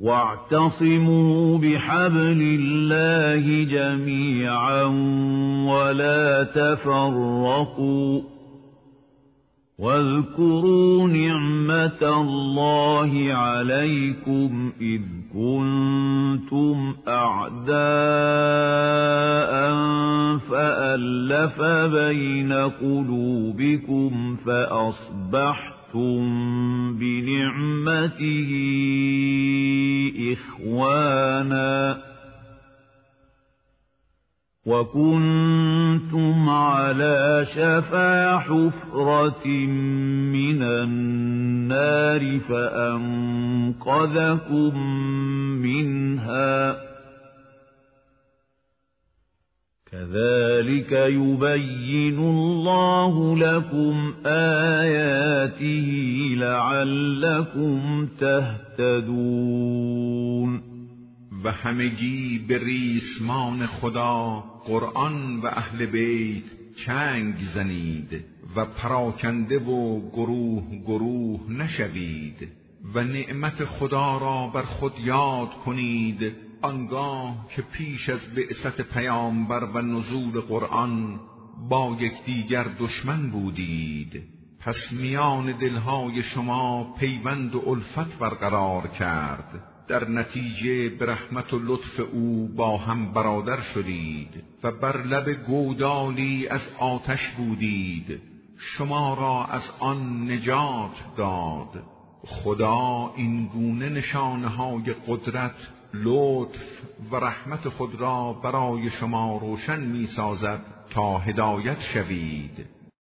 واعتصموا بحبل الله جميعا ولا تفرقوا واذكروا نعمة الله عليكم إذ كنتم أعداء فألف بين قلوبكم فأصبحتم بنعمته إخوانا وكنتم على شفا حفرة من النار فأنقذكم منها كذلك يبين الله لكم آياته لعلكم تهتدون. و همگی به ریسمان خدا قرآن و اهل بیت چنگ زنید و پراکنده و گروه گروه نشوید و نعمت خدا را بر خود یاد کنید آنگاه که پیش از بعثت پیامبر و نزول قرآن با یکدیگر دشمن بودید، پس میان دلهای شما پیوند و الفت برقرار کرد، در نتیجه به رحمت و لطف او با هم برادر شدید و بر لب گودالی از آتش بودید، شما را از آن نجات داد. خدا این گونه نشانهای قدرت، لطف و رحمت خود را برای شما روشن می سازد تا هدایت شوید.